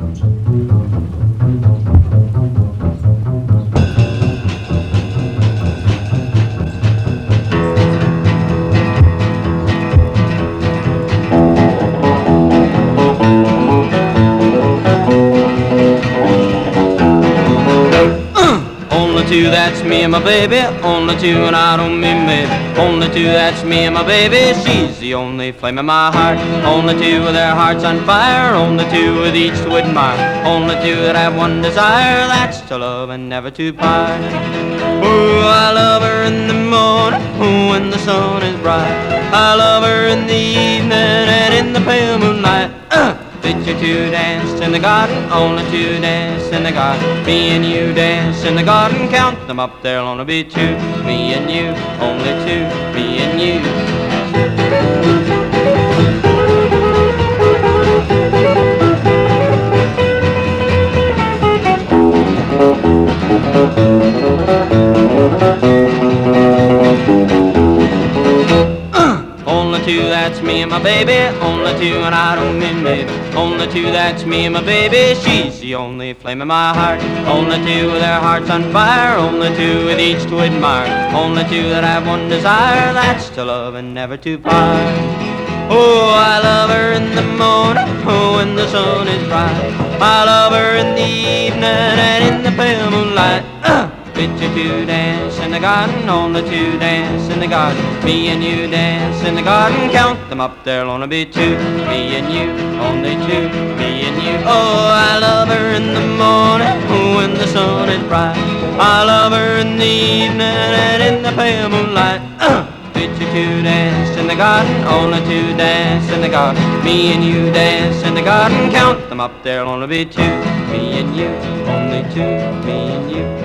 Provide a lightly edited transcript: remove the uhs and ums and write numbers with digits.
Only two, that's me and my baby. Only two, and I don't mean maybe. Only two, that's me and my baby. She's the only flame in my heart. Only two with their hearts on fire. Only two with each to admire. Only two that have one desire. That's to love and never to part. Oh, I love her in the morning, oh, when the sun is bright. I love her in the evening and in the pale moonlight. Picture two danced in the garden, only two danced in the garden. Me and you danced in the garden, count them up, there'll only be two. Me and you, only two, me and you. Only two, that's me and my baby. Only two, and I don't mean maybe. Only two, that's me and my baby. She's the only flame in my heart. Only two with their hearts on fire. Only two with each to admire. Only two that have one desire. That's to love and never to part. Oh, I love her in the morning, oh, when the sun is bright. I love her in the evening and in the pale moonlight. Picture two dance in the garden, only two dance in the garden. Me and you dance in the garden, count them up, there'll only be two. Me and you, only two, me and you. Oh, I love her in the morning, oh, when the sun is bright. I love her in the evening and in the pale moonlight. Picture two dance in the garden, only two dance in the garden. Me and you dance in the garden, count them up, there'll only be two. Me and you, only two, me and you.